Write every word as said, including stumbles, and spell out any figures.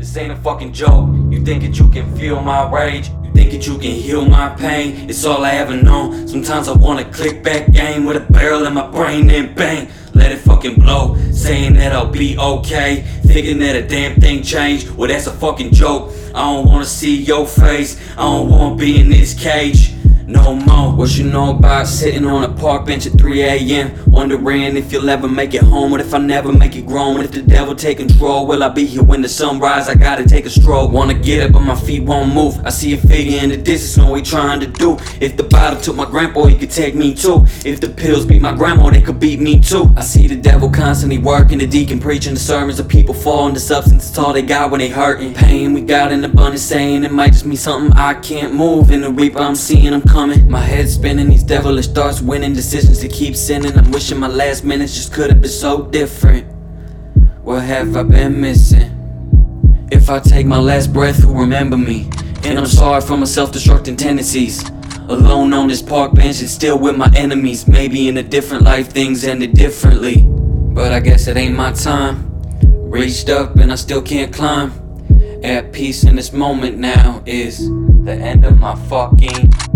This ain't a fucking joke. You think that you can feel my rage? You think that you can heal my pain? It's all I ever known. Sometimes I wanna click back game with a barrel in my brain and bang, let it fucking blow. Saying that I'll be okay, thinking that a damn thing changed. Well, that's a fucking joke. I don't wanna see your face, I don't wanna be in this cage no more. What you know about sitting on a park bench at three A M wondering if you'll ever make it home? What if I never make it grown? If the devil take control, will I be here when the sun rises? I gotta take a stroll. Wanna get up but my feet won't move. I see a figure in the distance, know what he trying to do. If the bottle took my grandpa, he could take me too. If the pills beat my grandma, they could beat me too. I see the devil constantly working, the deacon preaching the sermons of people falling to substance. It's all they got when they hurting. Pain we got in abundance, saying it might just mean something I can't move. In the reaper I'm seeing I'm coming. My head spinning, these devilish thoughts, winning decisions to keep sinning. I'm wishing my last minutes just could have been so different. What have I been missing? If I take my last breath, who'll remember me? And I'm sorry for my self-destructing tendencies. Alone on this park bench and still with my enemies. Maybe in a different life things ended differently, but I guess it ain't my time. Reached up and I still can't climb. At peace in this moment now is the end of my fucking